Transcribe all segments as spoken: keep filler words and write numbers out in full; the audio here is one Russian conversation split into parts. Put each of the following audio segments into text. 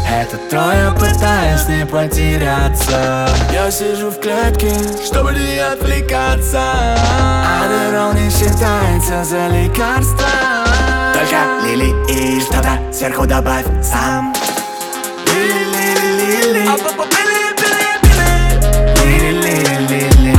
Это трое, пытаясь не потеряться. Я сижу в клетке, чтобы не отвлекаться. Адderall не считается за лекарство. Только лили и что-то сверху добавь сам. Лили-лили-лили, лили-лили-лили,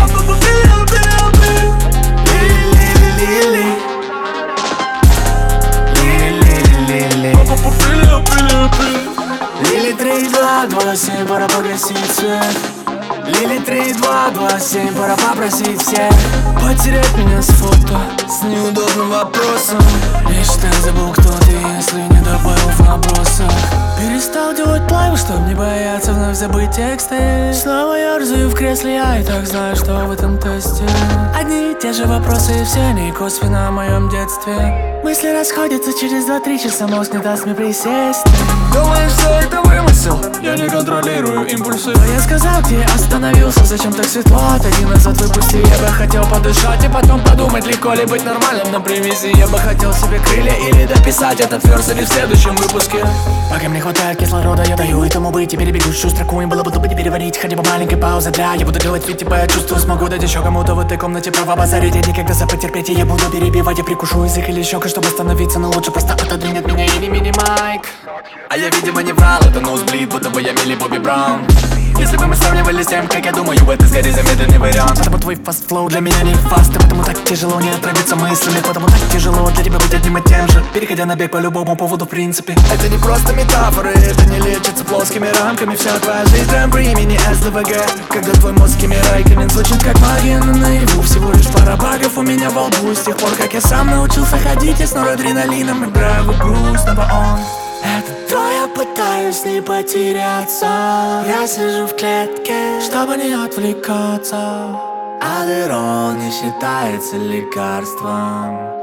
Лили три, два, два, семь, пора погасить свет. Лили три, два, два, семь, пора попросить всех потерять меня с фото с неудобным вопросом. Я считаю, забыл, кто ты, если не добавил в набросах. Перестал делать лайв, чтоб не бояться вновь забыть тексты. Снова ерзаю в кресле, я и так знаю, что в этом тесте одни и те же вопросы, и все они косвенно о моем детстве. Мысли расходятся, через два-три часа мозг не даст мне присесть. Думаешь, что это вымысел? Я не контролирую импульсы. Но я сказал тебе, остановился, зачем так светло? Отойди назад, выпусти. Я бы хотел подышать и потом подумать, легко ли быть нормальным на привязи. Я бы хотел себе крылья или дописать этот верс или в следующем выпуске. Пока мне хватает кислорода, я даю этому быть. Теперь бегущую строку им было бы тупо не переварить. Хотя бы маленькой паузы для. Я буду делать вид, типа я чувствую, смогу дать еще кому-то в этой комнате право базарить. Я никогда за потерпеть, и я буду перебивать. Я прикушу язык или щекой, чтобы остановиться. Но лучше просто отодвинь от меня или мини-майк. А я, видимо, не врал, это ноузблид, будто бы я Милли Бобби Браун. Если бы мы сравнивали с тем, как я думаю, это скорее замедленный вариант. Потому твой фаст-флоу для меня не фаст, и потому так тяжело не отравиться мыслями. Потому так тяжело для тебя быть одним и тем же, переходя на бег по любому поводу в принципе. Это не просто метафоры, это не лечится плоскими рамками. Вся твоя жизнь прям времени эс дэ вэ гэ. Когда твой мозг химерайками звучит как магия, но наяву всего лишь пара багов у меня во лбу. С тех пор, как я сам научился ходить, я с норадреналином играю в игру, снова он. Это то я пытаюсь не потеряться. Я сижу в клетке, чтобы не отвлекаться. Адderall не считается лекарством.